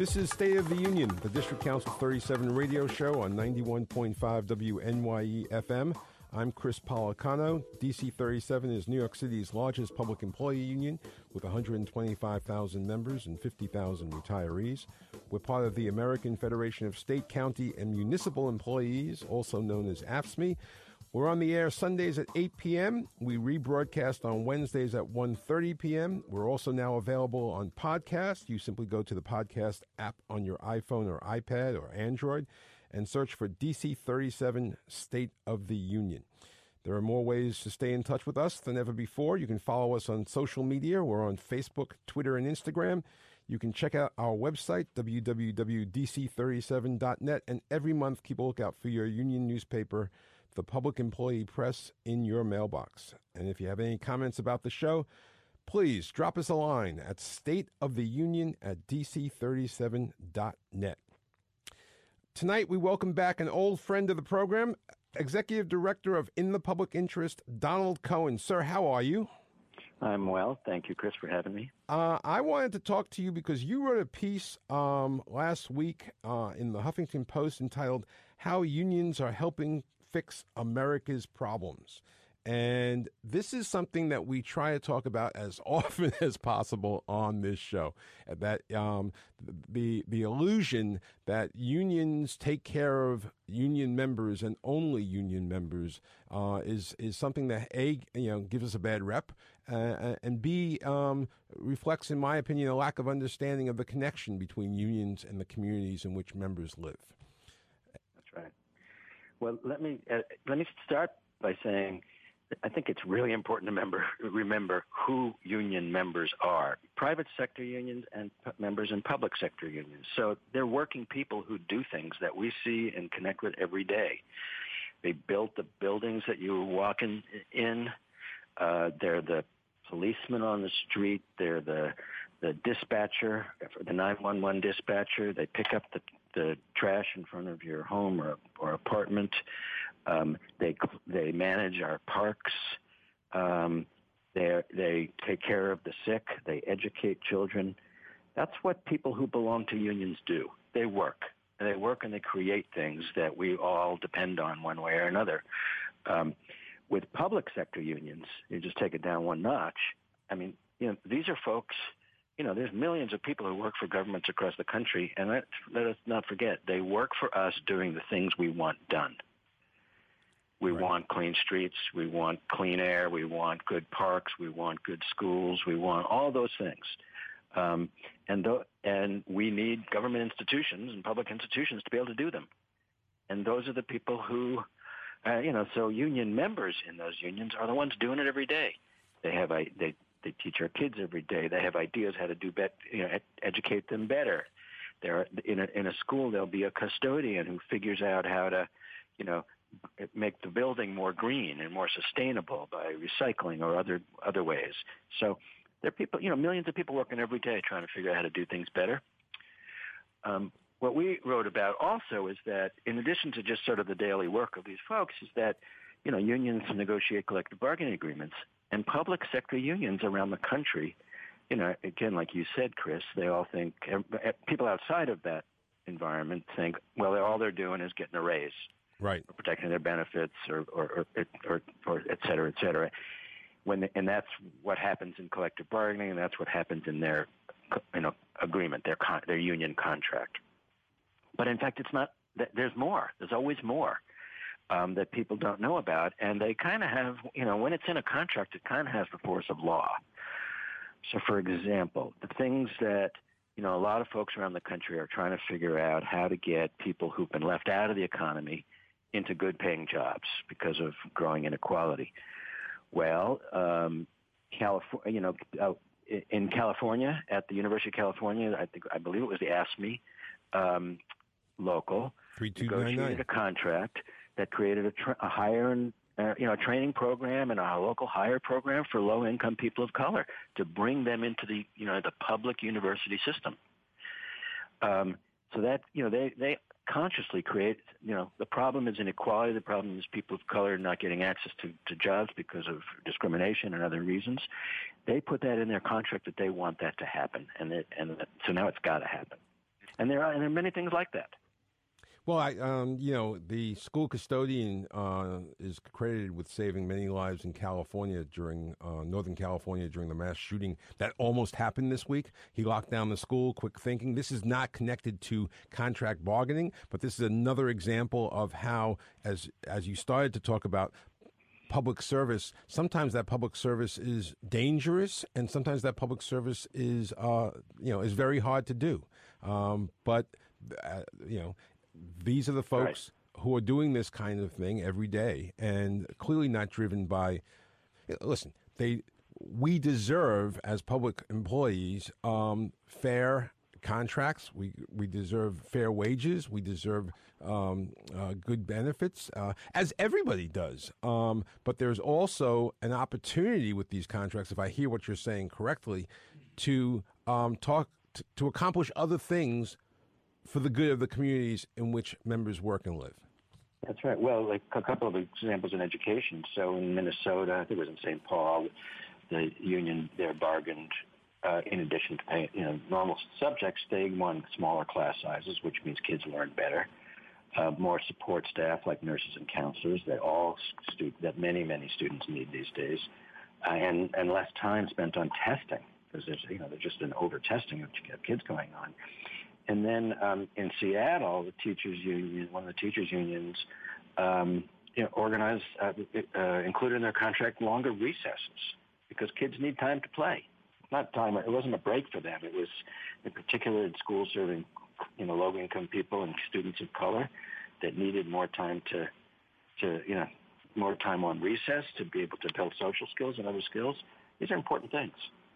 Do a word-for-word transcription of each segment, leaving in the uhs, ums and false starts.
This is State of the Union, the District Council thirty-seven radio show on ninety-one point five W N Y E F M. I'm Chris Policano. D C thirty-seven is New York City's largest public employee union with one hundred twenty-five thousand members and fifty thousand retirees. We're part of the American Federation of State, County, and Municipal Employees, also known as A F S M E. We're on the air Sundays at eight p.m. We rebroadcast on Wednesdays at one thirty p.m. We're also now available on podcast. You simply go to the podcast app on your iPhone or iPad or Android and search for D C thirty-seven State of the Union. There are more ways to stay in touch with us than ever before. You can follow us on social media. We're on Facebook, Twitter, and Instagram. You can check out our website, w w w dot d c thirty-seven dot net, and every month keep a lookout for your union newspaper, the Public Employee Press, in your mailbox. And if you have any comments about the show, please drop us a line at stateoftheunion at d c thirty-seven dot net. Tonight, we welcome back an old friend of the program, Executive Director of In the Public Interest, Donald Cohen. Sir, how are you? I'm well. Thank you, Chris, for having me. Uh, I wanted to talk to you because you wrote a piece um, last week uh, in the Huffington Post entitled How Unions Are Helping Fix America's Problems. And this is something that we try to talk about as often as possible on this show. That um, the the illusion that unions take care of union members and only union members uh, is is something that A, you know, gives us a bad rep, uh, and B, um, reflects, in my opinion, a lack of understanding of the connection between unions and the communities in which members live. That's right. Well, let me uh, let me start by saying, I think it's really important to remember, remember who union members are. Private sector unions and p- members in public sector unions. So they're working people who do things that we see and connect with every day. They built the buildings that you walk in. in. Uh, they're the policemen on the street. They're the the dispatcher, the nine one one dispatcher. They pick up the the trash in front of your home or, or apartment. Um, they they manage our parks. Um, they they take care of the sick. They educate children. That's what people who belong to unions do. They work. And they work and they create things that we all depend on one way or another. Um, with public sector unions, you just take it down one notch. I mean, you know, these are folks. You know, there's millions of people who work for governments across the country, and let, let us not forget, they work for us doing the things we want done. We right. want clean streets, we want clean air, we want good parks, we want good schools, we want all those things. Um, and th- and we need government institutions and public institutions to be able to do them. And those are the people who, uh, you know, so union members in those unions are the ones doing it every day. They have a, they They teach our kids every day. They have ideas how to do bet, you know, ed- educate them better. There, in a in a school, there'll be a custodian who figures out how to, you know, make the building more green and more sustainable by recycling or other other ways. So there are people, you know, millions of people working every day trying to figure out how to do things better. Um, what we wrote about also is that in addition to just sort of the daily work of these folks, is that, you know, unions negotiate collective bargaining agreements. And public sector unions around the country, you know, again, like you said, Chris, they all think, people outside of that environment think, well, all they're doing is getting a raise. Right. Or protecting their benefits or, or, or, or, or et cetera, et cetera. When the, and that's what happens in collective bargaining, and that's what happens in their, you know, agreement, their con- their union contract. But in fact, it's not, there's more. There's always more. Um, that people don't know about, and they kind of have, you know, when it's in a contract, it kind of has the force of law. So, for example, the things that, you know, a lot of folks around the country are trying to figure out how to get people who've been left out of the economy into good-paying jobs because of growing inequality. Well, um, California, you know, uh, in California, at the University of California, I think, I believe it was the A S M E um, local, negotiated a contract that created a, tra- a hire and uh, you know a training program and a local hire program for low income people of color to bring them into the you know the public university system. Um, so that you know they they consciously create you know the problem is inequality. The problem is people of color not getting access to, to jobs because of discrimination and other reasons. They put that in their contract that they want that to happen, and it, and so now it's got to happen. And there are, and there are many things like that. Well, I, um, you know, the school custodian uh, is credited with saving many lives in California during uh, Northern California during the mass shooting that almost happened this week. He locked down the school. Quick thinking. This is not connected to contract bargaining, but this is another example of how, as as you started to talk about, public service, sometimes that public service is dangerous, and sometimes that public service is, uh, you know, is very hard to do. Um, but uh, you know. These are the folks right. who are doing this kind of thing every day, and clearly not driven by. Listen, they we deserve as public employees um, fair contracts. We we deserve fair wages. We deserve um, uh, good benefits, uh, as everybody does. Um, but there's also an opportunity with these contracts, if I hear what you're saying correctly, to um, talk to, to accomplish other things for the good of the communities in which members work and live. That's right. Well, like a couple of examples in education. So in Minnesota, I think it was in Saint Paul, the union there bargained, uh, in addition to paying, you know, normal subjects, they won smaller class sizes, which means kids learn better. Uh, more support staff like nurses and counselors that all stu- that many many students need these days, uh, and and less time spent on testing because there's you know there's just an over testing of kids going on. And then um, in Seattle, the teachers union, one of the teachers unions, um, you know, organized, uh, uh, included in their contract longer recesses because kids need time to play. Not time; it wasn't a break for them. It was, in particular, in schools serving, you know, low-income people and students of color that needed more time to, to you know, more time on recess to be able to build social skills and other skills. These are important things.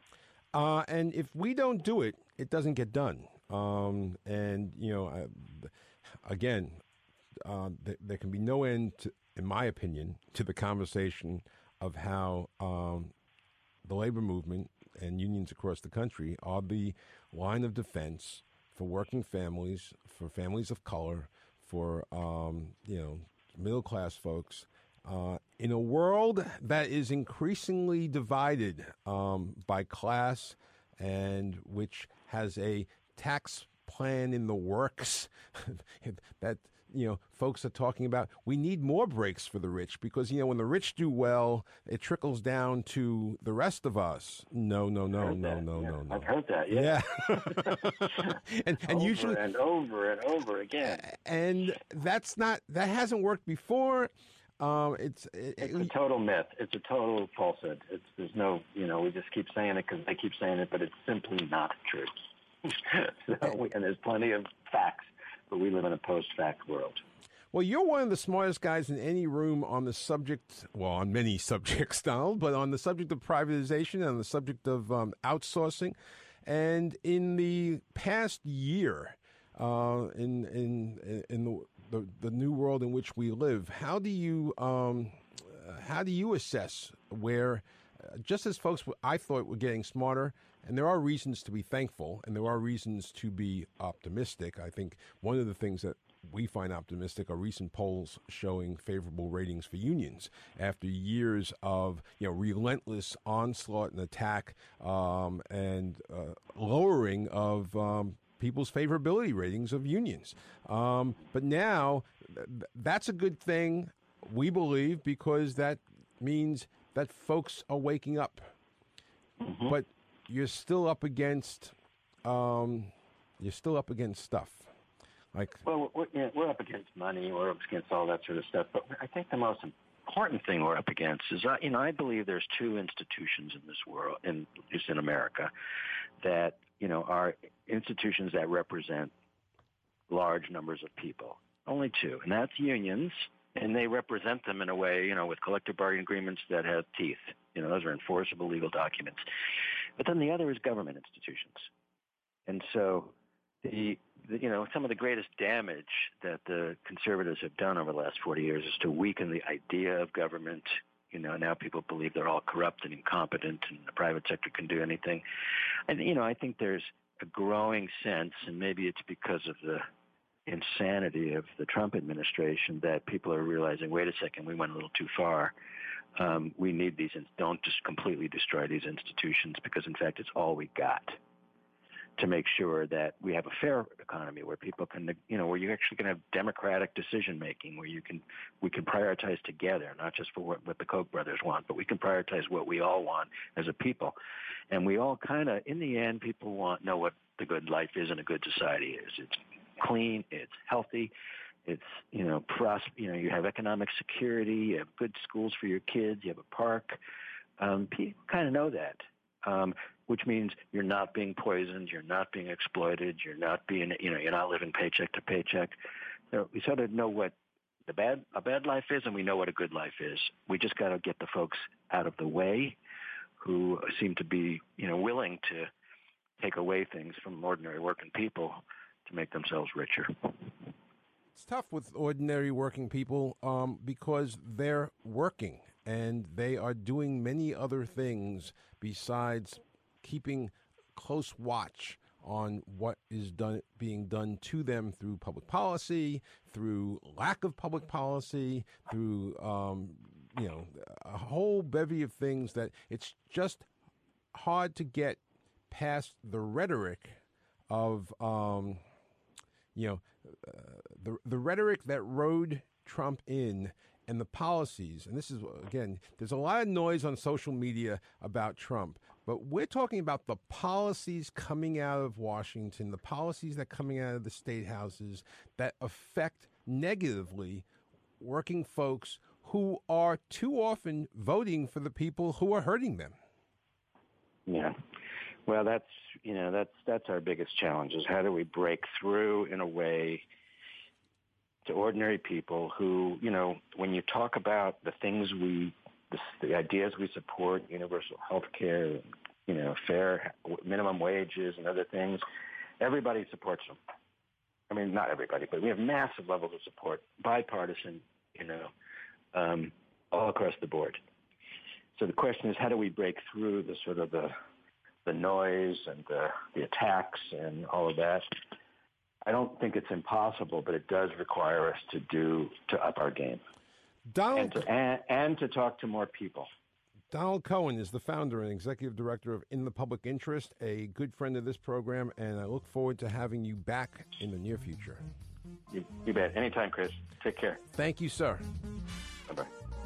Uh, and if we don't do it, it doesn't get done. Um, and, you know, uh, again, uh, th- there can be no end, to, in my opinion, to the conversation of how um, the labor movement and unions across the country are the line of defense for working families, for families of color, for, um, you know, middle-class folks, uh, in a world that is increasingly divided um, by class and which has a tax plan in the works that, you know, folks are talking about. We need more breaks for the rich because, you know, when the rich do well, it trickles down to the rest of us. No, no, no, no, no, yeah. no, no. I've heard that, yeah. yeah. and and over usually and over and over again. And that's not, that hasn't worked before. Um, it's it, it's a total myth. It's a total falsehood. It's there's no, you know, we just keep saying it because they keep saying it, but it's simply not true. so we, and there's plenty of facts, but we live in a post-fact world. Well, you're one of the smartest guys in any room on the subject, well, on many subjects, Donald, but on the subject of privatization and on the subject of um, outsourcing. And in the past year, uh, in in in the, the the new world in which we live, how do you um, how do you assess where, uh, just as folks I thought were getting smarter? And there are reasons to be thankful, and there are reasons to be optimistic. I think one of the things that we find optimistic are recent polls showing favorable ratings for unions after years of, you know, relentless onslaught and attack um, and uh, lowering of um, people's favorability ratings of unions. Um, but now th- that's a good thing, we believe, because that means that folks are waking up. Mm-hmm. But you're still up against, um, you're still up against stuff. Like, well, we're, yeah, we're up against money. We're up against all that sort of stuff. But I think the most important thing we're up against is, uh, you know, I believe there's two institutions in this world, in just in America, that, you know, are institutions that represent large numbers of people. Only two, and that's unions, and they represent them in a way, you know, with collective bargaining agreements that have teeth. You know, those are enforceable legal documents. But then the other is government institutions. And so the, the, you know, some of the greatest damage that the conservatives have done over the last forty years is to weaken the idea of government. You know, now people believe they're all corrupt and incompetent and the private sector can do anything. And, you know, I think there's a growing sense, and maybe it's because of the insanity of the Trump administration, that people are realizing, wait a second, we went a little too far. Um, we need these, don't just completely destroy these institutions because, in fact, it's all we got. to make sure that we have a fair economy where people can, you know, where you actually can have democratic decision making, where you can, we can prioritize together, not just for what, what the Koch brothers want, but we can prioritize what we all want as a people. And we all kind of, in the end, people want know what the good life is and a good society is. It's clean, it's healthy, it's, you know, pros, you know, you have economic security, you have good schools for your kids, you have a park. Um, people kind of know that. Um, which means you're not being poisoned, you're not being exploited, you're not being, you know, you're not living paycheck to paycheck. So we sort of know what the bad, a bad life is, and we know what a good life is. We just got to get the folks out of the way who seem to be, you know, willing to take away things from ordinary working people to make themselves richer. It's tough with ordinary working people um, because they're working and they are doing many other things besides keeping close watch on what is done, being done to them through public policy, through lack of public policy, through um, you know a whole bevy of things that it's just hard to get past the rhetoric of um, you know uh, the the rhetoric that rode Trump in. And the policies, and this is, again, there's a lot of noise on social media about Trump, but we're talking about the policies coming out of Washington, the policies that are coming out of the state houses that affect negatively working folks who are too often voting for the people who are hurting them. Yeah. Well, that's, you know, that's, that's our biggest challenge is how do we break through in a way to ordinary people who, you know, when you talk about the things we, the, the ideas we support, universal health care, you know, fair minimum wages and other things, everybody supports them. I mean, not everybody, but we have massive levels of support, bipartisan, you know, um, all across the board. So the question is, how do we break through the sort of the, the noise and the, the attacks and all of that? I don't think it's impossible, but it does require us to do to up our game, Donald and to, and, and to talk to more people. Donald Cohen is the founder and executive director of In the Public Interest, a good friend of this program, and I look forward to having you back in the near future. You, you bet. Anytime, Chris. Take care. Thank you, sir. Bye-bye.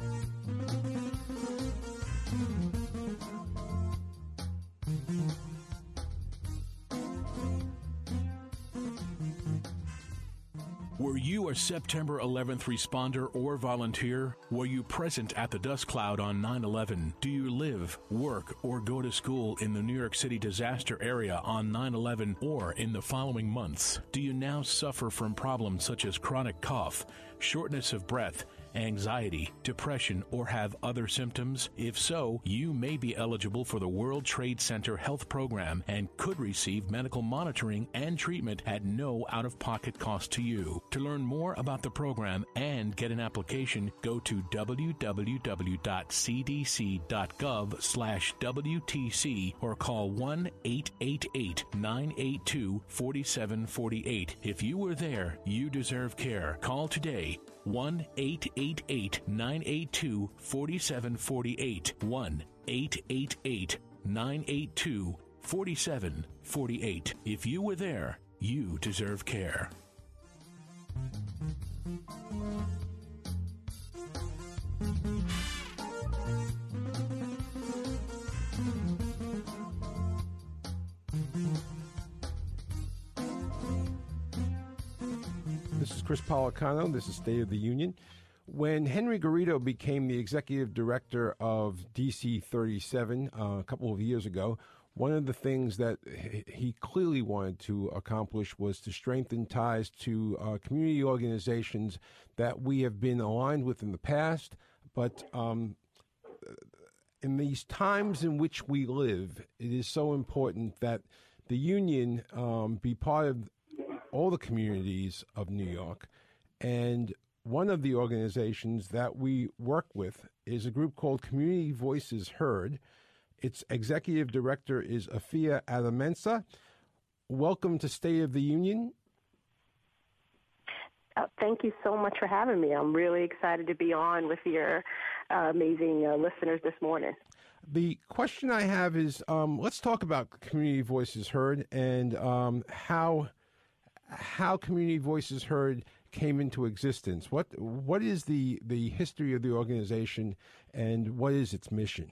Were you a September eleventh responder or volunteer? Were you present at the dust cloud on nine eleven? Do you live, work, or go to school in the New York City disaster area on nine eleven or in the following months? Do you now suffer from problems such as chronic cough, shortness of breath, anxiety, depression, or have other symptoms? If so, you may be eligible for the World Trade Center Health Program and could receive medical monitoring and treatment at no out-of-pocket cost to you. To learn more about the program and get an application, go to w w w dot c d c dot gov slash w t c or call one eight eight eight, nine eight two, four seven four eight. If you were there, you deserve care. Call today. one eight eight eight, nine eight two, four seven four eight. one eight eight eight, nine eight two, four seven four eight. If you were there, you deserve care. This is Chris Policano. This is State of the Union. When Henry Garrido became the executive director of D C thirty-seven uh, a couple of years ago, one of the things that he clearly wanted to accomplish was to strengthen ties to uh, community organizations that we have been aligned with in the past. But um, in these times in which we live, it is so important that the union um, be part of all the communities of New York. And one of the organizations that we work with is a group called Community Voices Heard. Its executive director is Afia Adamensa. Welcome to State of the Union. Uh, thank you so much for having me. I'm really excited to be on with your uh, amazing uh, listeners this morning. The question I have is, um, let's talk about Community Voices Heard and um, how how Community Voices Heard came into existence. What what is the the history of the organization, and what is its mission?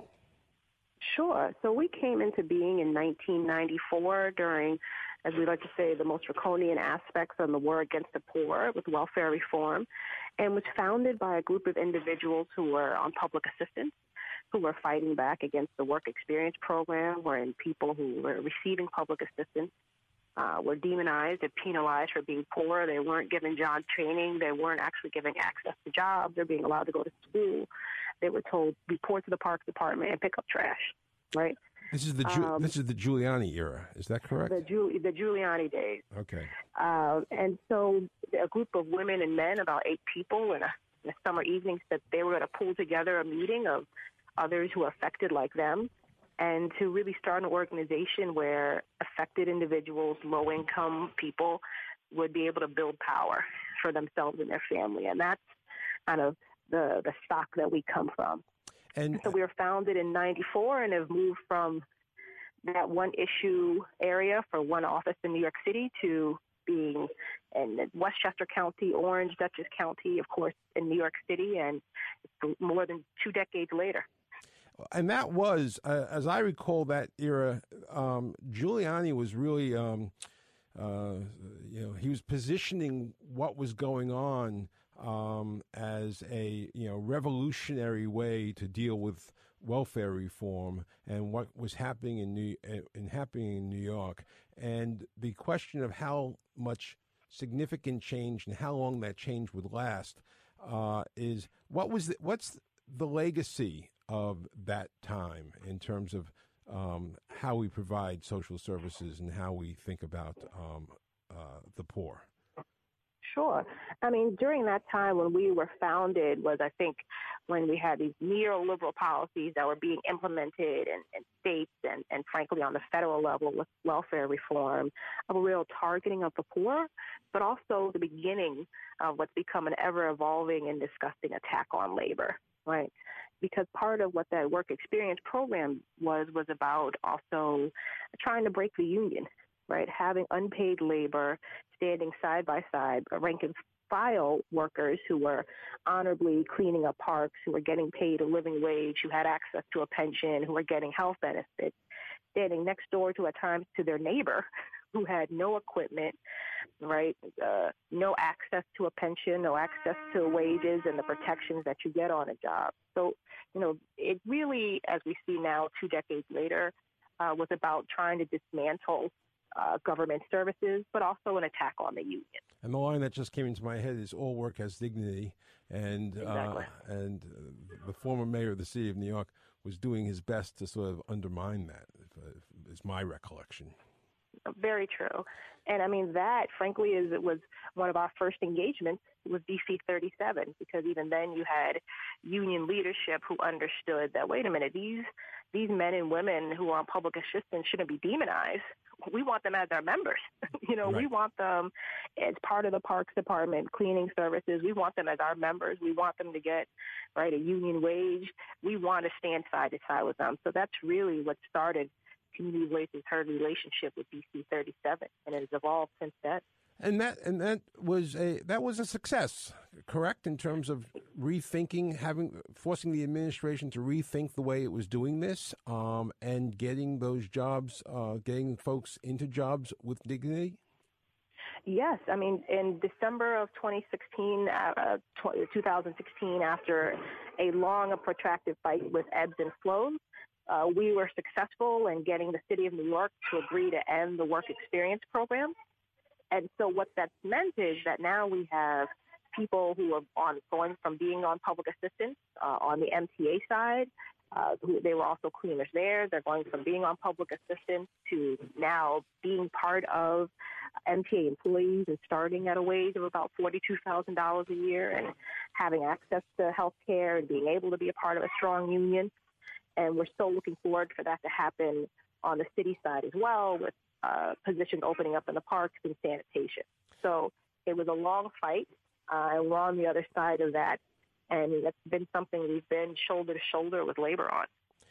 Sure. So we came into being in nineteen ninety-four during, as we like to say, the most draconian aspects on the war against the poor with welfare reform, and was founded by a group of individuals who were on public assistance, who were fighting back against the work experience program, wherein people who were receiving public assistance uh, were demonized and penalized for being poor. They weren't given job training. They weren't actually given access to jobs. They're being allowed to go to school. They were told, report to the park department and pick up trash, right? This is the Ju- um, this is the Giuliani era. Is that correct? The, Giul- the Giuliani days. Okay. Uh, and so a group of women and men, about eight people, in a, in a summer evening, said they were going to pull together a meeting of others who are affected like them, and to really start an organization where affected individuals, low-income people, would be able to build power for themselves and their family. And that's kind of the, the stock that we come from. And so we were founded in ninety-four and have moved from that one issue area for one office in New York City to being in Westchester County, Orange, Dutchess County, of course, in New York City, and more than two decades later. And that was, uh, as I recall that era, um, Giuliani was really, um, uh, you know, he was positioning what was going on um, as a, you know, revolutionary way to deal with welfare reform and what was happening in New in happening in New York, and the question of how much significant change and how long that change would last uh, is what was the, what's the legacy of that time in terms of um, how we provide social services and how we think about um, uh, the poor. Sure. I mean, during that time when we were founded was, I think, when we had these neoliberal policies that were being implemented in, in states and, and, frankly, on the federal level with welfare reform, of a real targeting of the poor, but also the beginning of what's become an ever-evolving and disgusting attack on labor, right? Because part of what that work experience program was, was about also trying to break the union, right? Having unpaid labor standing side by side, rank and file workers who were honorably cleaning up parks, who were getting paid a living wage, who had access to a pension, who were getting health benefits, standing next door to, at times, to their neighbor who had no equipment, right? Uh, no access to a pension, no access to wages and the protections that you get on a job. So, you know, it really, as we see now, two decades later, uh, was about trying to dismantle Uh, government services, but also an attack on the union. And the line that just came into my head is "All work has dignity," and exactly. uh, and uh, the former mayor of the city of New York was doing his best to sort of undermine that. If, uh, is my recollection. Very true, and I mean that, frankly, is it was one of our first engagements with D C thirty-seven, because even then you had union leadership who understood that, wait a minute, these these men and women who are on public assistance shouldn't be demonized. We want them as our members. you know, right. We want them as part of the Parks Department, cleaning services. We want them as our members. We want them to get, right, a union wage. We want to stand side to side with them. So that's really what started Community Voices Heard relationship with D C thirty-seven, and it has evolved since then. And that and that was a that was a success, correct, in terms of rethinking, having forcing the administration to rethink the way it was doing this, um, and getting those jobs, uh, getting folks into jobs with dignity. Yes, I mean, in December of twenty sixteen, uh, twenty sixteen, after a long and protracted fight with ebbs and flows, uh, we were successful in getting the city of New York to agree to end the work experience program. And so what that's meant is that now we have people who are on going from being on public assistance uh, on the M T A side. Uh, who, they were also cleaners there. They're going from being on public assistance to now being part of M T A employees and starting at a wage of about forty-two thousand dollars a year and having access to health care and being able to be a part of a strong union. And we're still looking forward for that to happen on the city side as well, with Uh, positions opening up in the parks and sanitation. So it was a long fight, uh, and we're on the other side of that. And that's been something we've been shoulder to shoulder with labor on.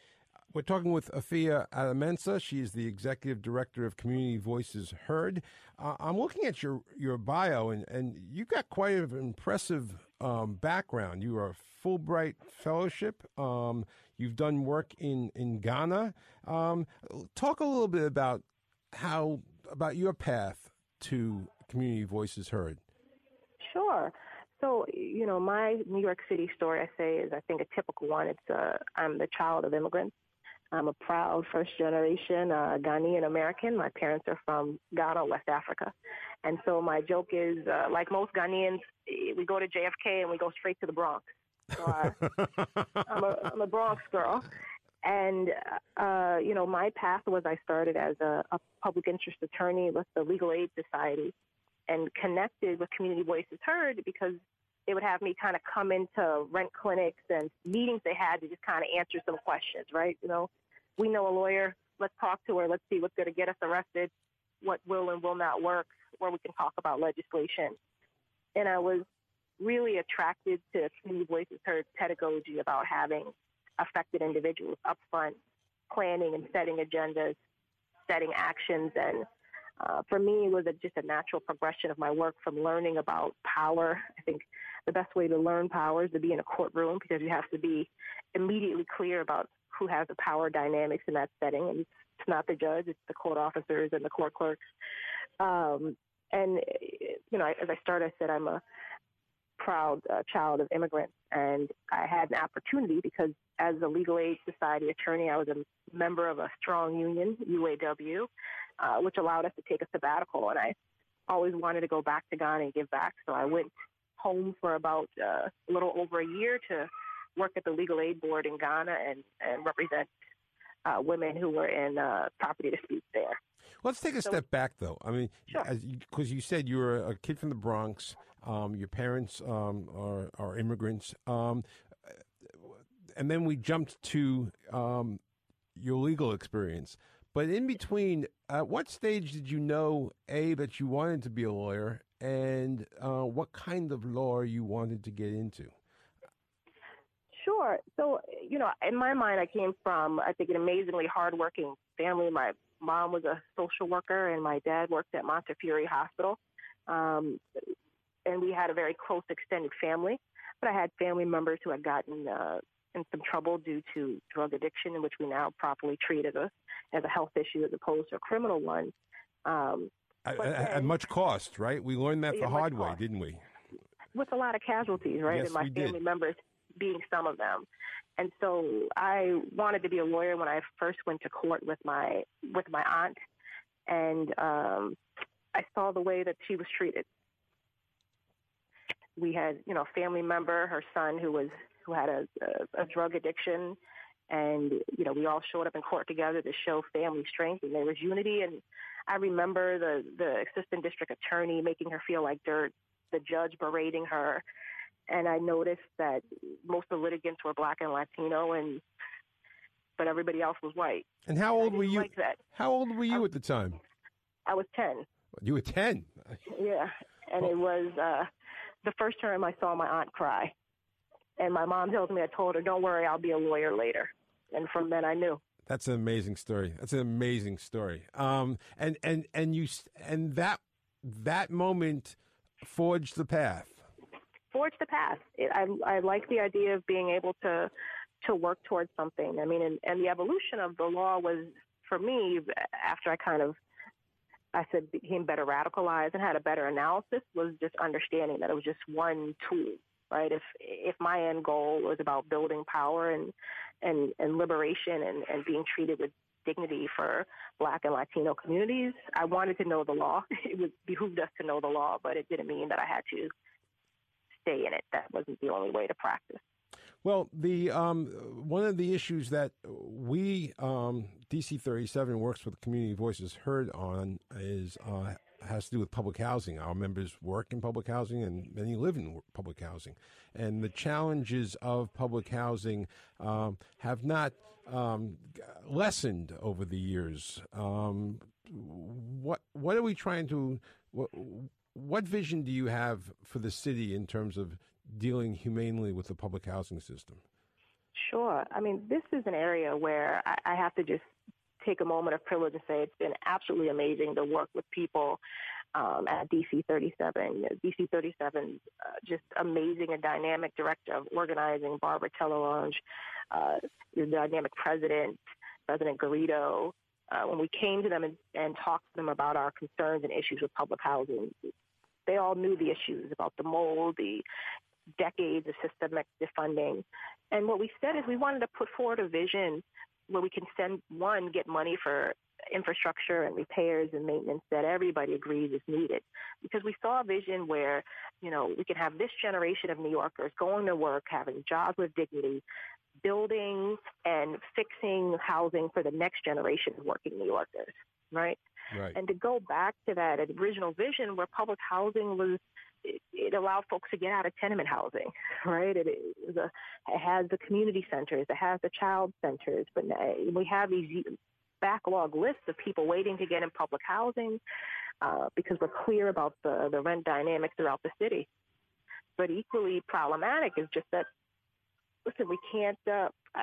We're talking with Afia Adamensa. She is the Executive Director of Community Voices Heard. Uh, I'm looking at your, your bio, and, and you got quite an impressive um, background. You are a Fulbright Fellowship. Um, you've done work in, in Ghana. Um, talk a little bit about how about your path to Community Voices Heard. Sure. So, you know, my New York City story, I say, is I think a typical one. It's uh, I'm the child of immigrants. I'm a proud first-generation uh, Ghanaian American. My parents are from Ghana, West Africa. And so my joke is, uh, like most Ghanaians, we go to J F K and we go straight to the Bronx. So I, I'm, a, I'm a Bronx girl. And, uh, you know, my path was I started as a, a public interest attorney with the Legal Aid Society and connected with Community Voices Heard because they would have me kind of come into rent clinics and meetings they had to just kind of answer some questions, right? You know, we know a lawyer. Let's talk to her. Let's see what's going to get us arrested, what will and will not work, where we can talk about legislation. And I was really attracted to Community Voices Heard pedagogy about having affected individuals upfront, planning and setting agendas, setting actions. And uh, for me, it was a, just a natural progression of my work from learning about power. I think the best way to learn power is to be in a courtroom because you have to be immediately clear about who has the power dynamics in that setting. And it's not the judge, it's the court officers and the court clerks. Um, and, you know, as I started, I said I'm a proud uh, child of immigrants. And I had an opportunity because as a Legal Aid Society attorney, I was a member of a strong union, U A W, uh, which allowed us to take a sabbatical. And I always wanted to go back to Ghana and give back. So I went home for about uh, a little over a year to work at the Legal Aid Board in Ghana and, and represent uh, women who were in uh, property disputes there. Let's take a So- step back, though. I mean, Sure. because you, you said you were a kid from the Bronx. Um, your parents um, are, are immigrants. Um, and then we jumped to um, your legal experience. But in between, at what stage did you know, A, that you wanted to be a lawyer, and uh, what kind of law you wanted to get into? Sure. So, you know, in my mind, I came from, I think, an amazingly hardworking family. My mom was a social worker, and my dad worked at Montefiore Hospital. Um, and we had a very close, extended family. But I had family members who had gotten uh, in some trouble due to drug addiction, in which we now properly treat as a, as a health issue as opposed to a criminal one. Um, At, but at then- much cost, right? We learned that Yeah, the much hard way, cost. didn't we? With a lot of casualties, right? Yes, and my we did. family members being some of them. And so I wanted to be a lawyer when I first went to court with my with my aunt, and um, I saw the way that she was treated. We had, you know, a family member, her son, who was who had a, a, a drug addiction, and you know, we all showed up in court together to show family strength, and there was unity. And I remember the the assistant district attorney making her feel like dirt, the judge berating her. And I noticed that most of the litigants were Black and Latino, and but everybody else was white. And how And I old were didn't you? like that. How old were you I- at the time? I was ten. You were ten. Yeah, and it was uh, the first time I saw my aunt cry. And my mom tells me, I told her, "Don't worry, I'll be a lawyer later." And from then I knew. That's an amazing story. That's an amazing story. Um, and and and you s- and that that moment forged the path. Forge the path. It, I I like the idea of being able to to work towards something. I mean, and, and the evolution of the law was for me after I kind of I said became better radicalized and had a better analysis was just understanding that it was just one tool, right? If if my end goal was about building power and and, and liberation and, and being treated with dignity for Black and Latino communities, I wanted to know the law. It would behooved us to know the law, but it didn't mean that I had to stay in it. That wasn't the only way to practice. Well, the um, one of the issues that we um, D C thirty-seven works with Community Voices Heard on is uh, has to do with public housing. Our members work in public housing, and many live in public housing. And the challenges of public housing um, have not um, lessened over the years. Um, what what are we trying to? What, what vision do you have for the city in terms of dealing humanely with the public housing system? Sure. I mean, this is an area where I, I have to just take a moment of privilege and say it's been absolutely amazing to work with people um, at D C thirty-seven. You know, D C thirty-seven, uh, just amazing and dynamic director of organizing, Barbara Tellerange, uh, the dynamic president, President Garrido. Uh, when we came to them and, and talked to them about our concerns and issues with public housing, they all knew the issues about the mold, the decades of systemic defunding. And what we said is we wanted to put forward a vision where we can send, one, get money for infrastructure and repairs and maintenance that everybody agrees is needed. Because we saw a vision where, you know, we can have this generation of New Yorkers going to work, having jobs with dignity, building and fixing housing for the next generation of working New Yorkers, right? Right. And to go back to that original vision where public housing was, it, it allowed folks to get out of tenement housing, right? It, it, a, it has the community centers, it has the child centers, but we have these backlog lists of people waiting to get in public housing uh, because we're clear about the, the rent dynamics throughout the city. But equally problematic is just that, listen, we can't, uh, I,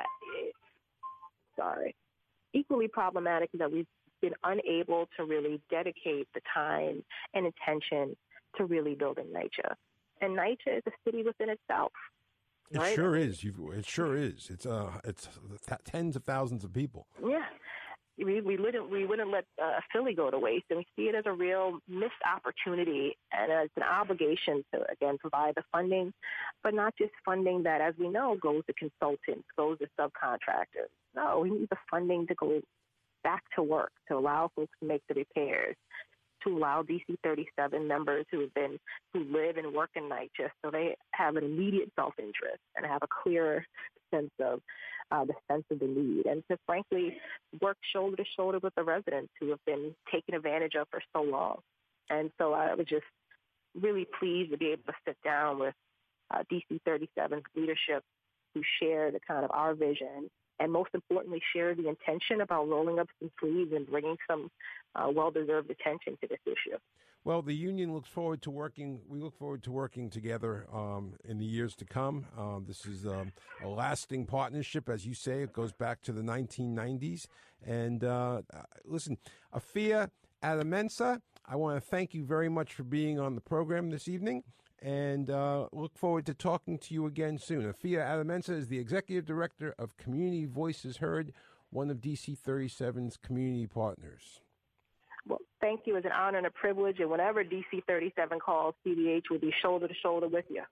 sorry, equally problematic is that we've been unable to really dedicate the time and attention to really building NYCHA. And NYCHA is a city within itself. It right? sure is. You've, it sure is. It's uh, it's th- tens of thousands of people. Yeah. We we wouldn't we wouldn't let uh, Philly go to waste, and we see it as a real missed opportunity and as an obligation to again provide the funding, but not just funding that, as we know, goes to consultants, goes to subcontractors. No, we need the funding to go back to work, to allow folks to make the repairs, to allow D C thirty-seven members who have been who live and work in NYCHA, so they have an immediate self-interest and have a clearer sense of uh, the sense of the need, and to frankly work shoulder to shoulder with the residents who have been taken advantage of for so long. And so I was just really pleased to be able to sit down with uh, D C thirty-seven's leadership, who share the kind of our vision, and most importantly, share the intention about rolling up some sleeves and bringing some uh, well-deserved attention to this issue. Well, the union looks forward to working. We look forward to working together um, in the years to come. Uh, this is um, a lasting partnership, as you say. It goes back to the nineteen nineties. And uh, listen, Afia Adamensa, I want to thank you very much for being on the program this evening, and uh, look forward to talking to you again soon. Afia Adamensa is the Executive Director of Community Voices Heard, one of D C thirty-seven's community partners. Well, thank you. It's an honor and a privilege, and whenever D C thirty-seven calls, C D H will be shoulder to shoulder with you.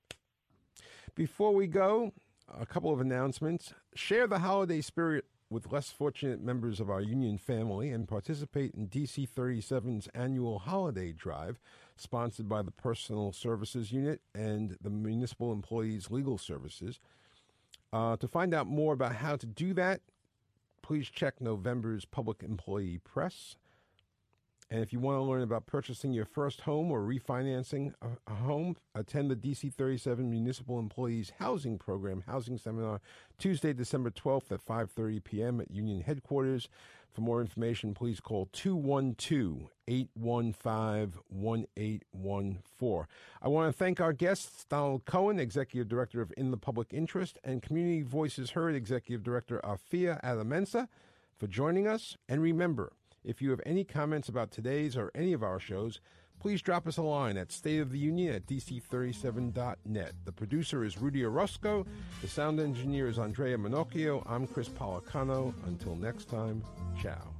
Before we go, a couple of announcements. Share the holiday spirit with less fortunate members of our union family and participate in D C thirty-seven's annual holiday drive, sponsored by the Personal Services Unit and the Municipal Employees Legal Services. Uh, to find out more about how to do that, please check November's Public Employee Press. And if you want to learn about purchasing your first home or refinancing a, a home, attend the D C thirty-seven Municipal Employees Housing Program Housing Seminar Tuesday, December twelfth at five thirty p.m. at Union Headquarters. For more information, please call two one two, eight one five, one eight one four. I want to thank our guests, Donald Cohen, Executive Director of In the Public Interest, and Community Voices Heard Executive Director Afia Adamensa, for joining us. And remember, if you have any comments about today's or any of our shows, please drop us a line at state of the union at d c thirty-seven dot net. The producer is Rudy Orozco. The sound engineer is Andrea Minocchio. I'm Chris Policano. Until next time, ciao.